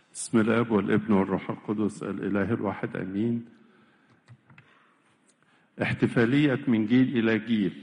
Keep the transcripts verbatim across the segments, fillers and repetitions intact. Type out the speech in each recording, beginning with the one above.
بسم الاب والابن والروح القدس الاله الواحد امين. احتفاليه من جيل الى جيل،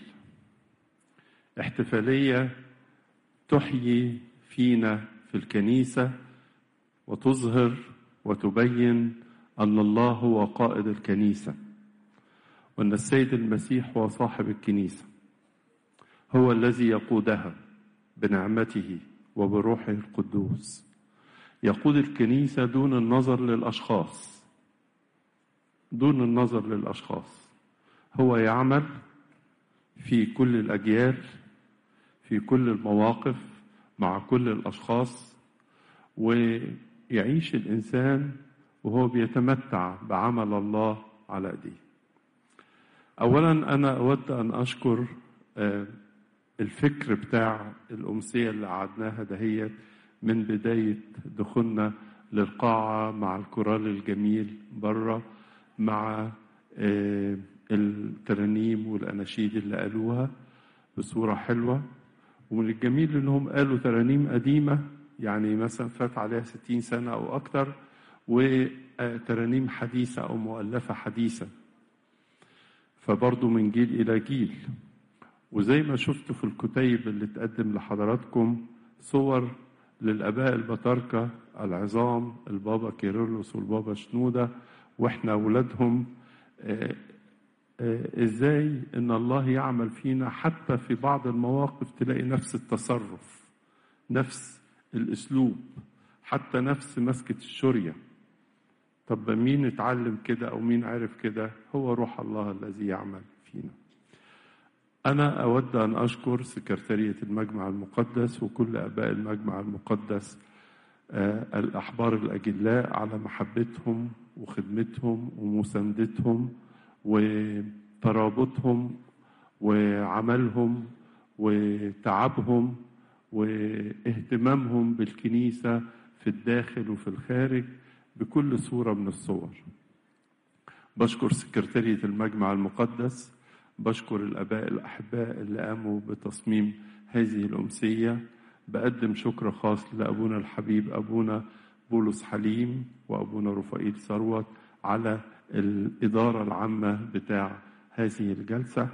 احتفاليه تحيي فينا في الكنيسه وتظهر وتبين ان الله هو قائد الكنيسه، وان السيد المسيح هو صاحب الكنيسه، هو الذي يقودها بنعمته وبروحه القدوس. يقود الكنيسة دون النظر للأشخاص، دون النظر للأشخاص. هو يعمل في كل الأجيال، في كل المواقف، مع كل الأشخاص، ويعيش الإنسان وهو بيتمتع بعمل الله على أيديه. أولا أنا أود أن أشكر الفكر بتاع الأمسية اللي قعدناها دهيت من بداية دخولنا للقاعة مع الكورال الجميل بره، مع الترانيم والأناشيد اللي قالوها بصورة حلوة. ومن الجميل إنهم قالوا ترانيم قديمة، يعني مثلا فات عليها ستين سنة أو أكتر، وترانيم حديثة أو مؤلفة حديثة، فبرضو من جيل إلى جيل. وزي ما شفتوا في الكتيب اللي تقدم لحضراتكم صور للآباء البطاركة العظام، البابا كيرلس والبابا شنودة، وإحنا أولادهم، آآ آآ إزاي إن الله يعمل فينا حتى في بعض المواقف، تلاقي نفس التصرف، نفس الأسلوب، حتى نفس مسكة الشرية. طب مين اتعلم كده أو مين عرف كده؟ هو روح الله الذي يعمل فينا. أنا أود أن أشكر سكرتارية المجمع المقدس وكل أباء المجمع المقدس، آه الأحبار الأجلاء، على محبتهم وخدمتهم ومساندتهم وترابطهم وعملهم وتعبهم واهتمامهم بالكنيسة في الداخل وفي الخارج بكل صورة من الصور. بشكر سكرتارية المجمع المقدس، بشكر الآباء الأحباء اللي قاموا بتصميم هذه الأمسية. بقدم شكر خاص لأبونا الحبيب أبونا بولس حليم وأبونا رفائيل ثروت على الإدارة العامة بتاع هذه الجلسة.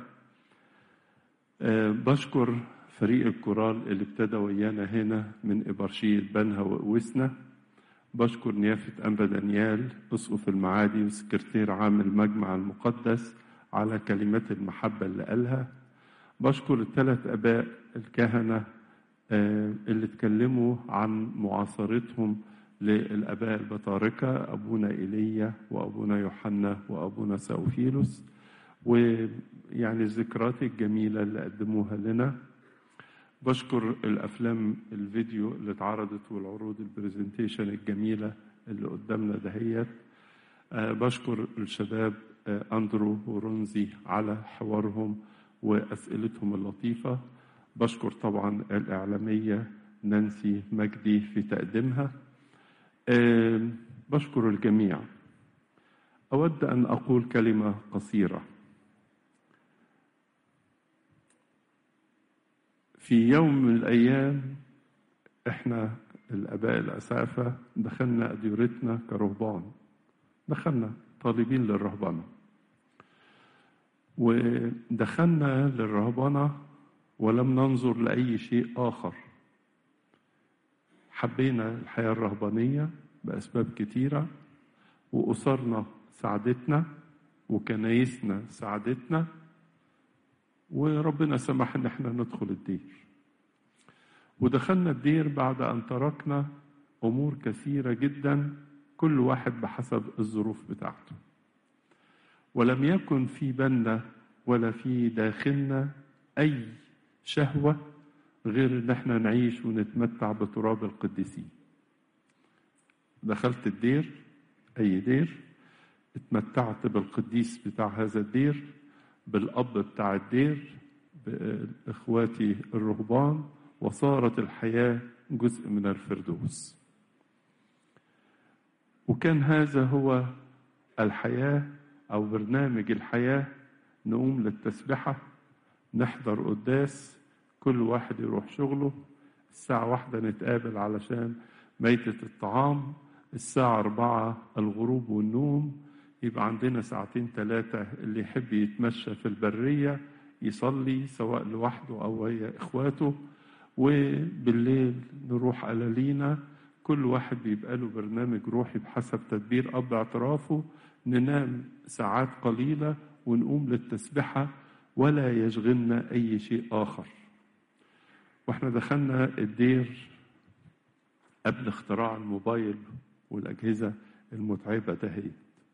أه بشكر فريق الكورال اللي ابتدى ويانا هنا من إبرشية بنها ووسنا. بشكر نيافة أنبا دانيال أسقف المعادي وسكرتير عام المجمع المقدس على كلمات المحبة اللي قالها. بشكر الثلاث أباء الكهنة اللي اتكلموا عن معاصرتهم للأباء البطاركة، أبونا إيليا وأبونا يوحنا وأبونا ساوفيلوس، ويعني الذكريات الجميلة اللي قدموها لنا. بشكر الأفلام الفيديو اللي اتعرضت والعروض البرزنتيشن الجميلة اللي قدامنا دهيت. بشكر الشباب أندرو ورونزي على حوارهم وأسئلتهم اللطيفة. بشكر طبعا الإعلامية نانسي مجدي في تقديمها. بشكر الجميع. أود أن أقول كلمة قصيرة. في يوم من الأيام إحنا الآباء الأسافة دخلنا أديرتنا كرهبان، دخلنا طالبين للرهبنة، ودخلنا للرهبنة ولم ننظر لأي شيء آخر. حبينا الحياة الرهبانية بأسباب كتيرة، وأسرنا ساعدتنا وكنايسنا ساعدتنا، وربنا سمح إن احنا ندخل الدير. ودخلنا الدير بعد أن تركنا أمور كثيرة جدا، كل واحد بحسب الظروف بتاعته، ولم يكن في بالنا ولا في داخلنا أي شهوة غير إن احنا نعيش ونتمتع بتراب القديسين. دخلت الدير، أي دير، اتمتعت بالقديس بتاع هذا الدير، بالأب بتاع الدير، بإخواتي الرهبان، وصارت الحياة جزء من الفردوس. وكان هذا هو الحياة أو برنامج الحياة. نقوم للتسبحة، نحضر قداس، كل واحد يروح شغله، الساعة واحدة نتقابل علشان ميتة الطعام، الساعة أربعة الغروب والنوم، يبقى عندنا ساعتين ثلاثة اللي يحب يتمشى في البرية يصلي سواء لوحده أو هي إخواته، وبالليل نروح ألالينا، كل واحد بيبقى له برنامج روحي بحسب تدبير أب اعترافه، ننام ساعات قليلة ونقوم للتسبحة ولا يشغلنا أي شيء آخر. واحنا دخلنا الدير قبل اختراع الموبايل والأجهزة المتعبة دهيت،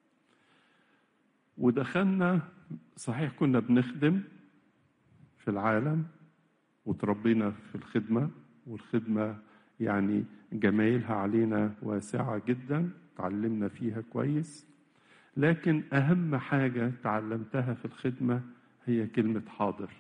ودخلنا صحيح كنا بنخدم في العالم وتربينا في الخدمة، والخدمة يعني جمايلها علينا واسعة جدا، تعلمنا فيها كويس، لكن أهم حاجة تعلمتها في الخدمة هي كلمة حاضر.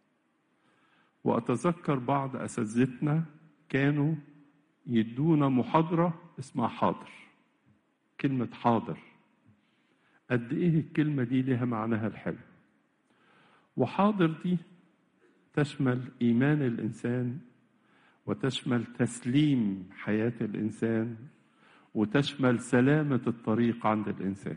وأتذكر بعض أساتذتنا كانوا يدونا محاضرة اسمها حاضر، كلمة حاضر، قد إيه الكلمة دي لها معناها الحلو. وحاضر دي تشمل إيمان الإنسان، وتشمل تسليم حياة الإنسان، وتشمل سلامة الطريق عند الإنسان.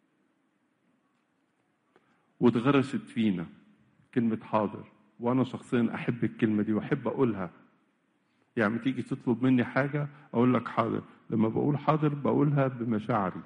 واتغرست فينا كلمة حاضر، وأنا شخصيا أحب الكلمة دي وأحب أقولها. يعني تيجي تطلب مني حاجة أقول لك حاضر، لما بقول حاضر بقولها بمشاعري.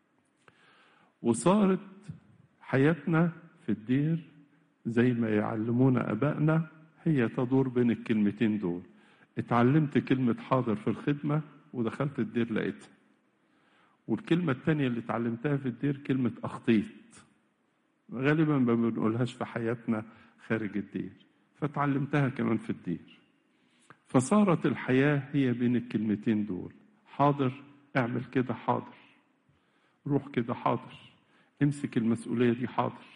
وصارت حياتنا في الدير زي ما يعلمونا أبائنا هي تدور بين الكلمتين دول. اتعلمت كلمة حاضر في الخدمة ودخلت الدير لقيتها. والكلمة التانية اللي اتعلمتها في الدير كلمة أخطيت، غالبا ما بنقولهاش في حياتنا خارج الدير، فتعلمتها كمان في الدير. فصارت الحياة هي بين الكلمتين دول، حاضر اعمل كده حاضر، روح كده حاضر، امسك المسؤولية دي حاضر،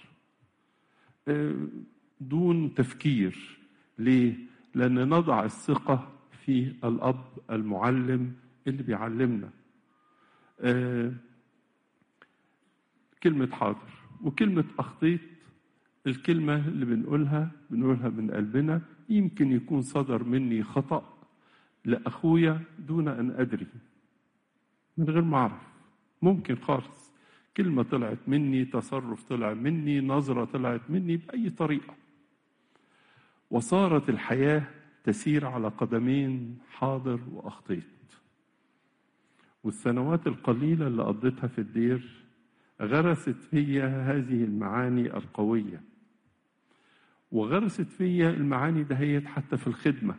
دون تفكير. ليه؟ لأن نضع الثقة في الأب المعلم اللي بيعلمنا. كلمة حاضر وكلمة أخطيت، الكلمة اللي بنقولها بنقولها من قلبنا. يمكن يكون صدر مني خطأ لأخويا دون أن أدري، من غير ما أعرف، ممكن خالص كلمة طلعت مني، تصرف طلع مني، نظرة طلعت مني، بأي طريقة. وصارت الحياة تسير على قدمين، حاضر وأخطيت. والسنوات القليلة اللي قضيتها في الدير غرست فيا هذه المعاني القوية، وغرست فيا المعاني دهيت حتى في الخدمة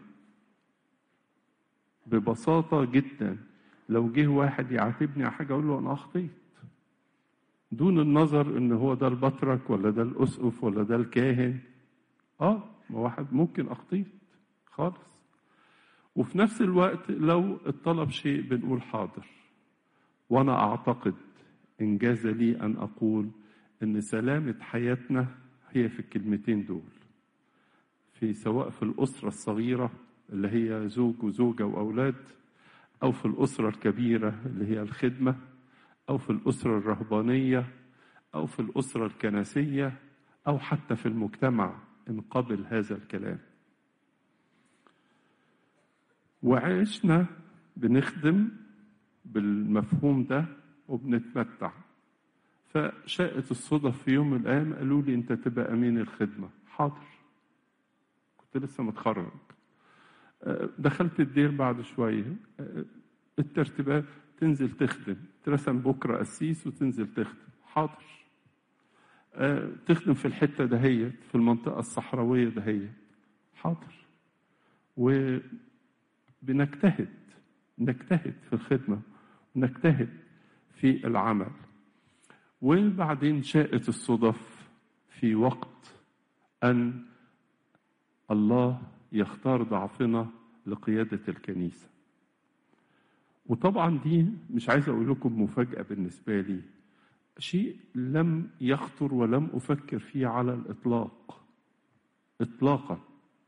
ببساطة جدا. لو جه واحد يعاتبني على حاجة أقول له أنا أخطيت، دون النظر إن هو ده البطرك ولا ده الأسقف ولا ده الكاهن. آه ما واحد ممكن أخطيت خالص. وفي نفس الوقت لو الطلب شيء بنقول حاضر. وأنا أعتقد إن جاز لي أن أقول إن سلامة حياتنا هي في الكلمتين دول، في سواء في الأسرة الصغيرة اللي هي زوج وزوجة وأولاد، أو في الأسرة الكبيرة اللي هي الخدمة، أو في الأسرة الرهبانية، أو في الأسرة الكنسية، أو حتى في المجتمع إن قبل هذا الكلام. وعشنا بنخدم بالمفهوم ده وبنتمتع. فشاءت الصدف في يوم من الأيام قالوا لي أنت تبقى أمين الخدمة. حاضر، كنت لسه متخرج. دخلت الدير بعد شوية، الترتيبات تنزل تخدم، ترسم بكرة قسيس وتنزل تخدم. حاضر. تخدم في الحتة دهيت، في المنطقة الصحراوية دهيت. حاضر. وبنجتهد نجتهد في الخدمة، نجتهد في العمل. وبعدين شاءت الصدف في وقت أن الله يختار ضعفنا لقيادة الكنيسة. وطبعا دي مش عايز أقول لكم مفاجأة بالنسبة لي، شيء لم يخطر ولم أفكر فيه على الإطلاق إطلاقا.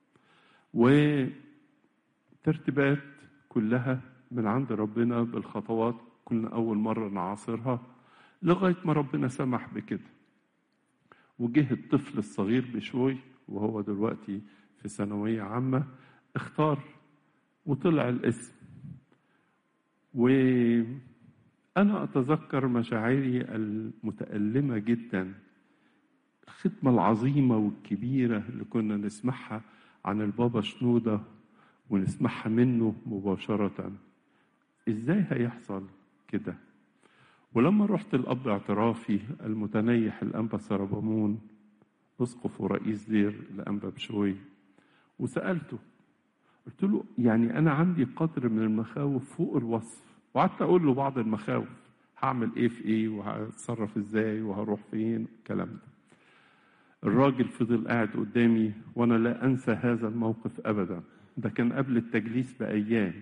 وترتيبات كلها من عند ربنا بالخطوات، كنا أول مرة نعاصرها لغاية ما ربنا سمح بكده. وجه الطفل الصغير بشوي وهو دلوقتي في ثانوية عامة، اختار وطلع الاسم. أنا أتذكر مشاعري المتألمة جدا، الختمة العظيمة والكبيرة اللي كنا نسمعها عن البابا شنودة ونسمعها منه مباشرة. إزاي هيحصل كده؟ ولما رحت الأب اعترافي المتنيح الأنبا سربامون أسقف ورئيس دير الأنبا بشوي، وسألته قلت له يعني أنا عندي قدر من المخاوف فوق الوصف، وقعدت أقول له بعض المخاوف، هعمل إيه في إيه وهتصرف إزاي وهروح فين الكلام ده. الراجل فضل قاعد قدامي وأنا لا أنسى هذا الموقف أبدا. ده كان قبل التجليس بأيام.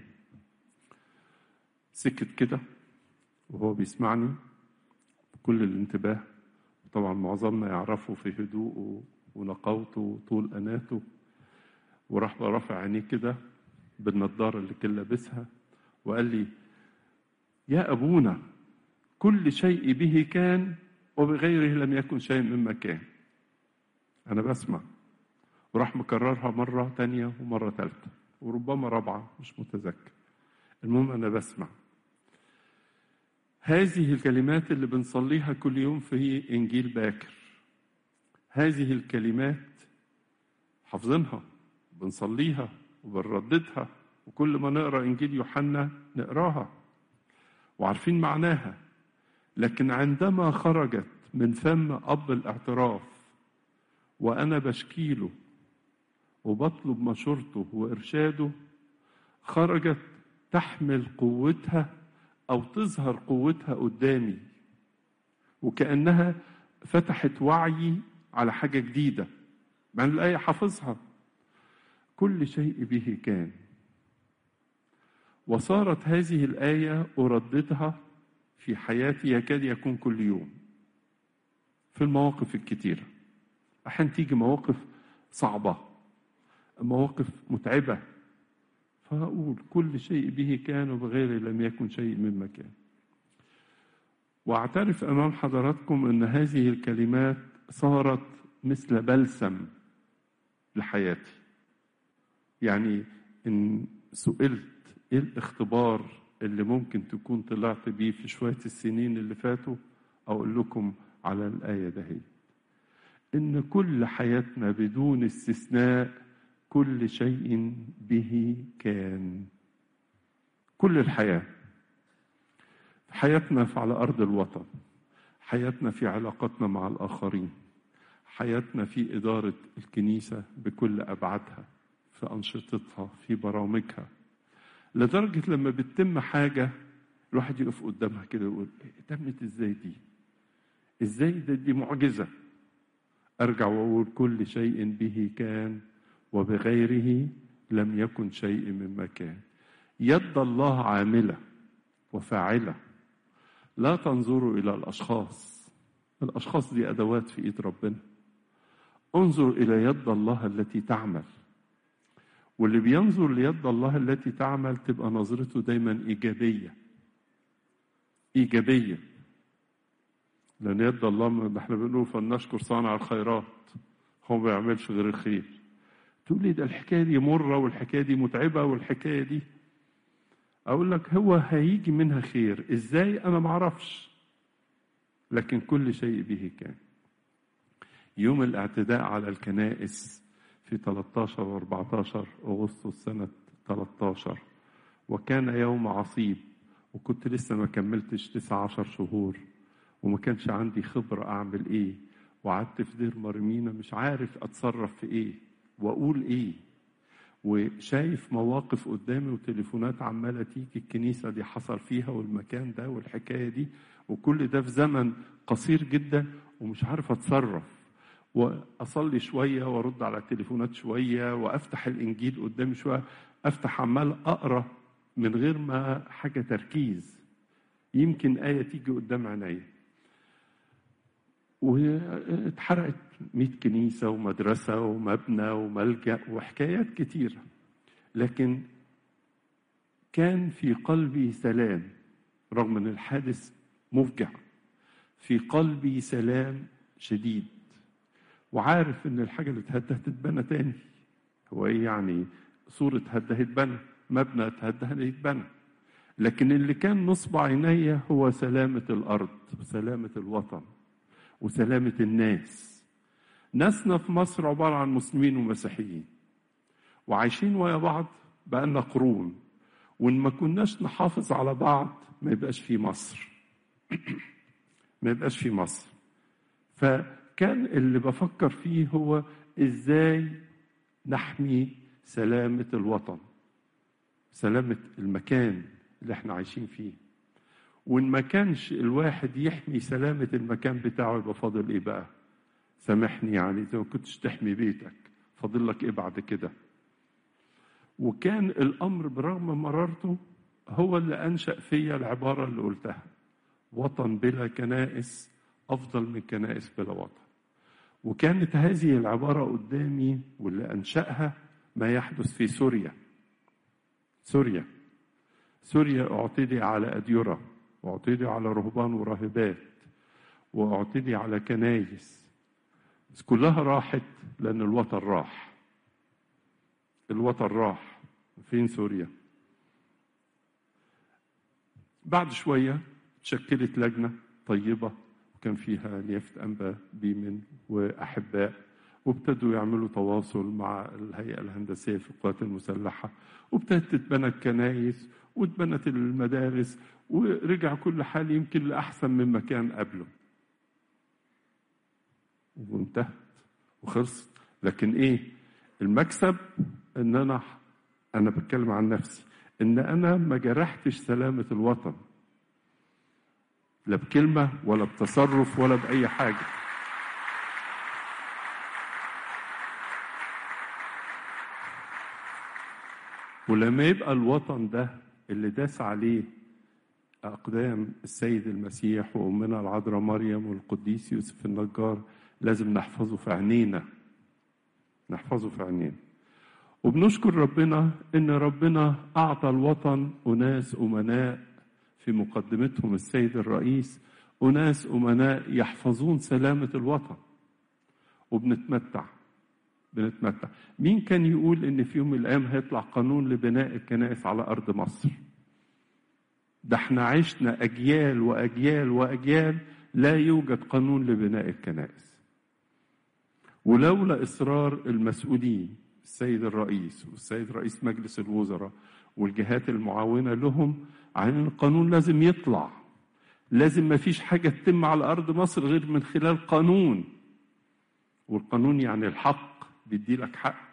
سكت كده وهو بيسمعني بكل الانتباه، طبعا معظمنا يعرفه في هدوءه ونقاوته وطول أناته، وراح رافع عينيه كده بالنضارة اللي كان لابسها وقال لي: يا أبونا، كل شيء به كان وبغيره لم يكن شيء مما كان. أنا بسمع، وراح مكررها مرة تانية ومرة ثالثة وربما رابعة مش متذكر. المهم أنا بسمع هذه الكلمات اللي بنصليها كل يوم في إنجيل باكر. هذه الكلمات حافظينها، بنصليها وبنرددها، وكل ما نقرأ إنجيل يوحنا نقراها وعارفين معناها. لكن عندما خرجت من فم أب الاعتراف وأنا بشكيله وبطلب مشورته وإرشاده، خرجت تحمل قوتها أو تظهر قوتها قدامي، وكأنها فتحت وعي على حاجة جديدة. مع أن الآية حافظها، كل شيء به كان. وصارت هذه الآية أرددها في حياتي يكاد يكون كل يوم في المواقف الكتيرة. أحيانا تيجي مواقف صعبة، مواقف متعبة، فأقول كل شيء به كان وبغيره لم يكن شيء مما كان. وأعترف أمام حضراتكم أن هذه الكلمات صارت مثل بلسم لحياتي. يعني إن سئلت إيه الاختبار اللي ممكن تكون طلعت بيه في شوية السنين اللي فاتوا، أقول لكم على الآية دهي: إن كل حياتنا بدون استثناء كل شيء به كان. كل الحياة، حياتنا على أرض الوطن، حياتنا في علاقتنا مع الآخرين، حياتنا في إدارة الكنيسة بكل أبعادها، في أنشطتها، في برامجها، لدرجة لما بتتم حاجة الواحد يقف قدامها كده ويقول: تمت إزاي دي؟ إزاي ده؟ دي معجزة. أرجع وأقول كل شيء به كان وبغيره لم يكن شيء مما كان. يد الله عاملة وفاعلة. لا تنظروا إلى الأشخاص، الأشخاص دي أدوات في إيد ربنا. انظر إلى يد الله التي تعمل. واللي بينظر ليد الله التي تعمل تبقى نظرته دايما إيجابية إيجابية. لأن يد الله، ما احنا بنقول فلنشكر صانع الخيرات، هو ما بيعملش غير الخير. تقول لي ده الحكاية دي مرة والحكاية دي متعبة والحكاية دي، أقول لك هو هيجي منها خير إزاي أنا معرفش، لكن كل شيء به كان. يوم الاعتداء على الكنائس في ثلاثة عشر و أربعة عشر أغسطس سنة ثلاثة عشر، وكان يوم عصيب، وكنت لسه ما كملتش تسعة عشر شهور، وما كانش عندي خبرة أعمل إيه، وقعدت في دير مرمينا مش عارف أتصرف في إيه وأقول إيه، وشايف مواقف قدامي وتليفونات عمالة تيجي: الكنيسة دي حصل فيها والمكان ده والحكاية دي، وكل ده في زمن قصير جدا، ومش عارف أتصرف. وأصلي شوية وأرد على التليفونات شوية وأفتح الإنجيل قدامي شوية، أفتح عمال أقرأ من غير ما حاجة تركيز، يمكن آية تيجي قدام عيني. واتحرقت مئة كنيسة ومدرسة ومبنى وملجأ وحكايات كتيرة، لكن كان في قلبي سلام رغم أن الحادث مفجع. في قلبي سلام شديد، وعارف أن الحاجة اللي اتهدى هتتبنى تاني. هو إيه يعني؟ صورة اتهدى هتتبنى، مبنى اتهدى هيتبنى، لكن اللي كان نصب عيني هو سلامة الأرض وسلامة الوطن وسلامة الناس. ناسنا في مصر عبارة عن مسلمين ومسيحيين وعايشين ويا بعض بقالنا قرون، وإن ما كناش نحافظ على بعض ما يبقاش في مصر ما يبقاش في مصر. فكان اللي بفكر فيه هو إزاي نحمي سلامة الوطن، سلامة المكان اللي احنا عايشين فيه. وإن ما كانش الواحد يحمي سلامة المكان بتاعه يبقى فاضل إيه بقى؟ سامحني يعني، إذا ما كنتش تحمي بيتك فاضل لك إيه بعد كده؟ وكان الأمر برغم مرارته هو اللي أنشأ فيا العبارة اللي قلتها: وطن بلا كنائس أفضل من كنائس بلا وطن. وكانت هذه العبارة قدامي واللي أنشأها ما يحدث في سوريا. سوريا سوريا اعتدي على أديرة، واعتدي على رهبان وراهبات، واعتدي على كنايس، بس كلها راحت لأن الوطن راح. الوطن راح فين؟ سوريا. بعد شوية تشكلت لجنة طيبة وكان فيها نيافة أنبا بيمن وأحباء، وابتدوا يعملوا تواصل مع الهيئة الهندسية في القوات المسلحة، وابتدت تتبنى الكنائس واتبنت المدارس، ورجع كل حال يمكن لأحسن من مكان قبله، وانتهت وخلصت. لكن ايه المكسب؟ ان انا انا بتكلم عن نفسي، ان انا ما جرحتش سلامة الوطن لا بكلمة ولا بتصرف ولا بأي حاجة. ولما يبقى الوطن ده اللي داس عليه أقدام السيد المسيح وأمنا العذراء مريم والقديس يوسف النجار، لازم نحفظه في عينينا، نحفظه في عينينا. وبنشكر ربنا إن ربنا أعطى الوطن أناس أمناء، في مقدمتهم السيد الرئيس، أناس أمناء يحفظون سلامة الوطن، وبنتمتع بنتمتع. مين كان يقول إن في يوم من الأيام هيطلع قانون لبناء الكنائس على أرض مصر؟ ده احنا عشنا أجيال وأجيال وأجيال لا يوجد قانون لبناء الكنائس، ولولا إصرار المسؤولين السيد الرئيس والسيد رئيس مجلس الوزراء والجهات المعاونة لهم عن القانون لازم يطلع، لازم ما فيش حاجة تتم على أرض مصر غير من خلال قانون. والقانون يعني الحق، بيدي لك حق.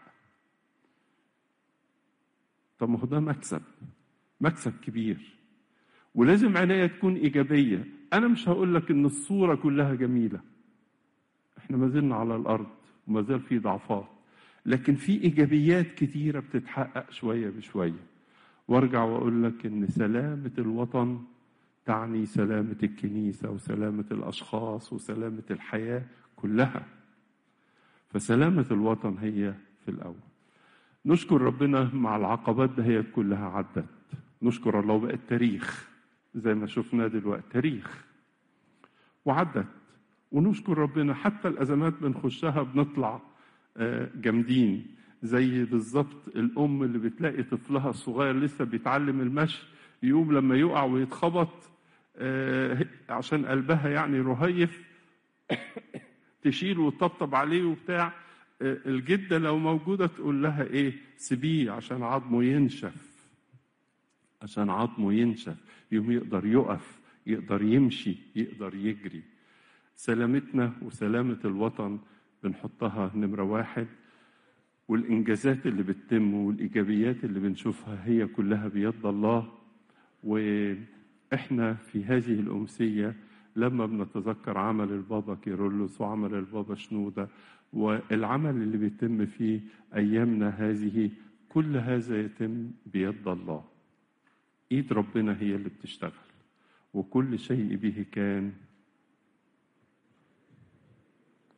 طب ما هو ده مكسب، مكسب كبير، ولازم عناية تكون إيجابية. أنا مش هقول لك إن الصورة كلها جميلة، إحنا ما زلنا على الأرض وما زال في ضعفات، لكن في إيجابيات كتيرة بتتحقق شوية بشوية. وارجع وأقول لك إن سلامة الوطن تعني سلامة الكنيسة وسلامة الأشخاص وسلامة الحياة كلها. فسلامة الوطن هي في الأول. نشكر ربنا مع العقبات ده هي كلها عدت، نشكر الله بقى التاريخ زي ما شفنا دلوقتي تاريخ وعدت، ونشكر ربنا حتى الأزمات بنخشها بنطلع جامدين. زي بالظبط الأم اللي بتلاقي طفلها الصغير لسه بيتعلم المشي، يقوم لما يقع ويتخبط عشان قلبها يعني رهيف تشيل وتطبطب عليه وبتاع. الجدة لو موجودة تقول لها ايه؟ سيبيه عشان عظمه ينشف، عشان عظمه ينشف يوم يقدر يقف، يقدر يمشي، يقدر يجري. سلامتنا وسلامة الوطن بنحطها نمرة واحد، والإنجازات اللي بتتم والإيجابيات اللي بنشوفها هي كلها بيد الله. وإحنا في هذه الأمسية لما بنتذكر عمل البابا كيرلس وعمل البابا شنودة والعمل اللي بيتم في أيامنا هذه، كل هذا يتم بيد الله. إيد ربنا هي اللي بتشتغل، وكل شيء به كان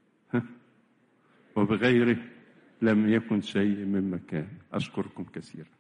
وبغيره لم يكن شيء مما كان. أشكركم كثيرا.